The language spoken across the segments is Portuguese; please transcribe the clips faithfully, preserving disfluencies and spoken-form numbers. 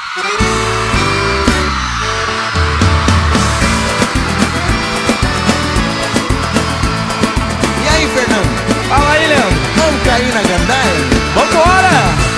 E aí, Fernando? Fala aí, Leandro. Vamos cair na gandaia? Vambora!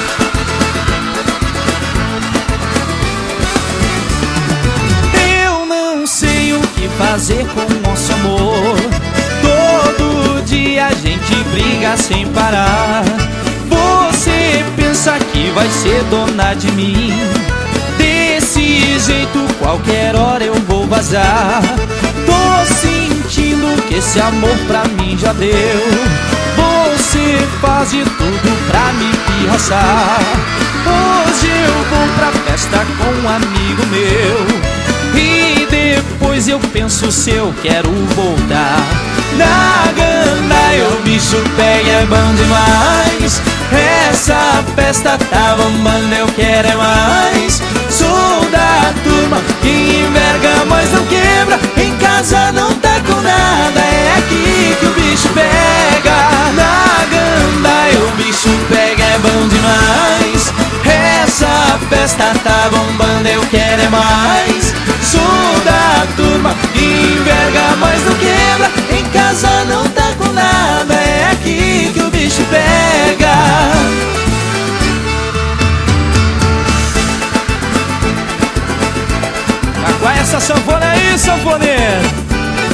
Eu não sei o que fazer com o nosso amor. Todo dia a gente briga sem parar. Você pensa que vai ser dona de mim. Desse jeito qualquer hora eu vou vazar. Tô sentindo que esse amor pra mim já deu. Você faz de tudo pra me pirraçar. Hoje eu vou pra festa com um amigo meu. E depois eu penso se eu quero voltar. Na gandaia o bicho pega, é bom demais. Essa festa tá bombando, eu quero é mais. Sou da turma que enverga, mas não quebra. Em casa não tá com nada, é aqui que o bicho pega. Na gandaia o bicho pega, é bom demais. Essa festa tá bombando, eu quero é mais. Sou da turma que enverga, mas não quebra. Em casa não tá com nada, é aqui que o bicho pega. Aguai essa sanfona aí, sanfoneiro.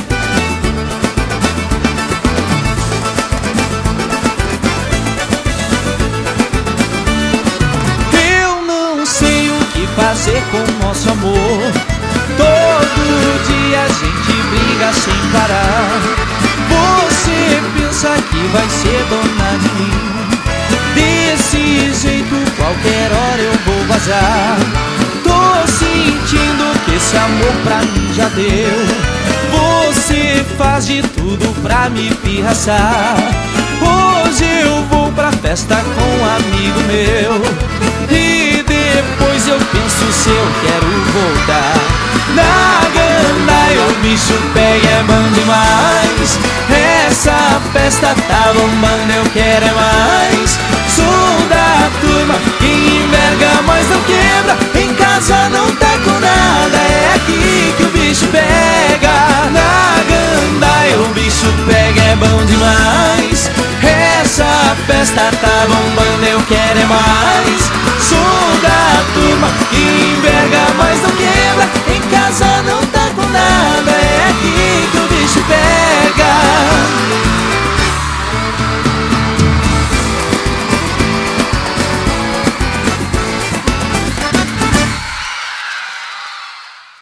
Eu não sei o que fazer com o nosso amor. Todo dia a gente briga sem parar. Você pensa que vai ser dona de mim. Desse jeito qualquer hora eu vou vazar. Tô sentindo que esse amor pra mim já deu. Você faz de tudo pra me pirraçar. Hoje eu vou pra festa com um amigo meu. E depois eu penso se eu quero voltar. Na gandaia o bicho pega, é bom demais. Essa festa tá bombando, eu quero é mais. Sou da turma que enverga, mas não quebra. Em casa não tá com nada, é aqui que o bicho pega. Na gandaia o bicho pega, é bom demais. Essa festa tá bombando, eu quero é mais.